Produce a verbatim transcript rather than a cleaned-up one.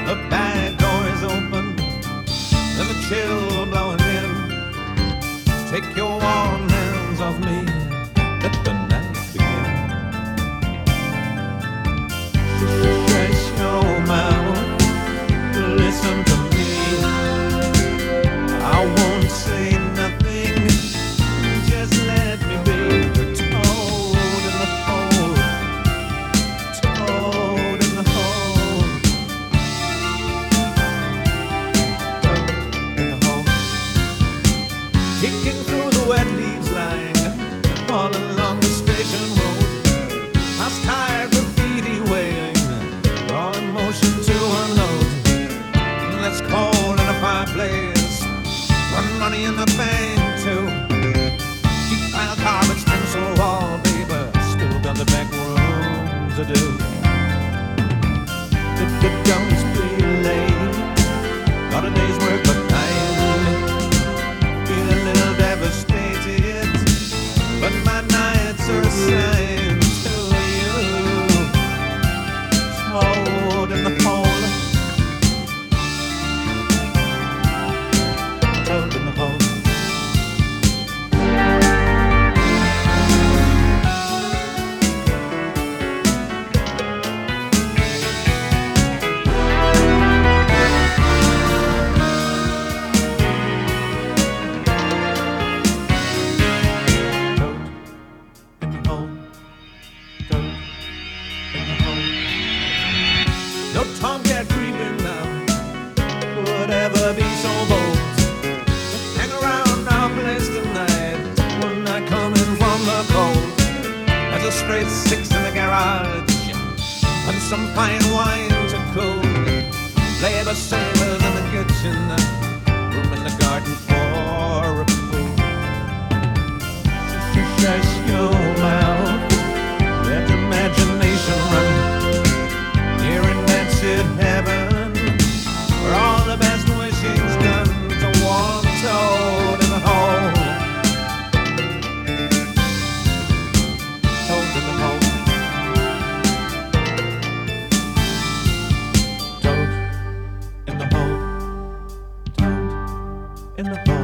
The back door is open, there's a chill blowing in. Take your warm hands off me, let the night begin. Stretch your mouth, listen to me. I won't say nothing, just let me be. The toad in the hole, toad in the hole, toad in the hole. Kicking through the wet leaves lying all along the station road. House tired graffiti wailing, raw emotion to unload. Let's call in a fireplace, run money in the bank too. Deep pile carpets, pencil wallpaper, still got the back room to do. Don't be late, not a day's work but night. Feel a little devastated, but my nights are assigned to you. Toad in the hole, toad in the hole. No tomcat creeping now would ever be so bold. Hang around our place tonight, we're not coming from the cold. There's a straight six in the garage and some fine wine to cool. Labor savers in the kitchen, room in the garden for a pool. Shut your mouth, let imagination run. Here in Bedford heaven, where all the best wishing's done to one toad in the hole. Toad in the hole. Toad in the hole. Toad in the hole.